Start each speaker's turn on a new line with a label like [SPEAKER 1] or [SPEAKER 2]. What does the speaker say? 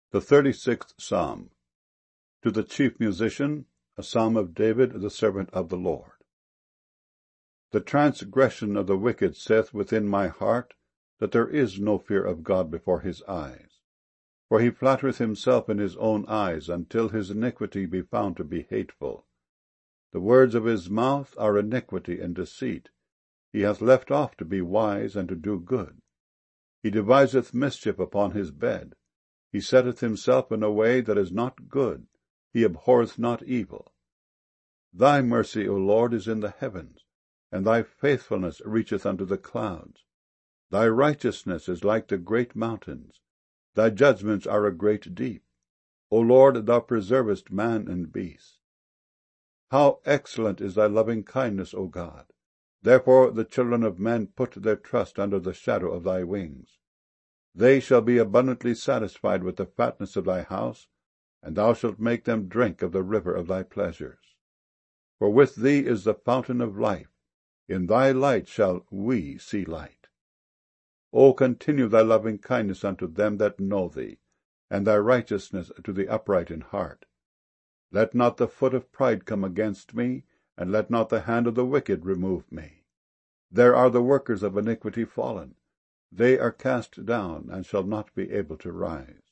[SPEAKER 1] The 36th Psalm. To the chief musician, a psalm of David, the servant of the Lord. The transgression of the wicked saith within my heart, that there is no fear of God before his eyes. For he flattereth himself in his own eyes, until his iniquity be found to be hateful. The words of his mouth are iniquity and deceit. He hath left off to be wise and to do good. He deviseth mischief upon his bed. He setteth himself in a way that is not good. He abhorreth not evil. Thy mercy, O Lord, is in the heavens, and thy faithfulness reacheth unto the clouds. Thy righteousness is like the great mountains. Thy judgments are a great deep. O Lord, thou preservest man and beast. How excellent is thy loving kindness, O God! Therefore the children of men put their trust under the shadow of thy wings. They shall be abundantly satisfied with the fatness of thy house, and thou shalt make them drink of the river of thy pleasures. For with thee is the fountain of life. In thy light shall we see light. O continue thy loving kindness unto them that know thee, and thy righteousness to the upright in heart. Let not the foot of pride come against me, and let not the hand of the wicked remove me. There are the workers of iniquity fallen. They are cast down, and shall not be able to rise.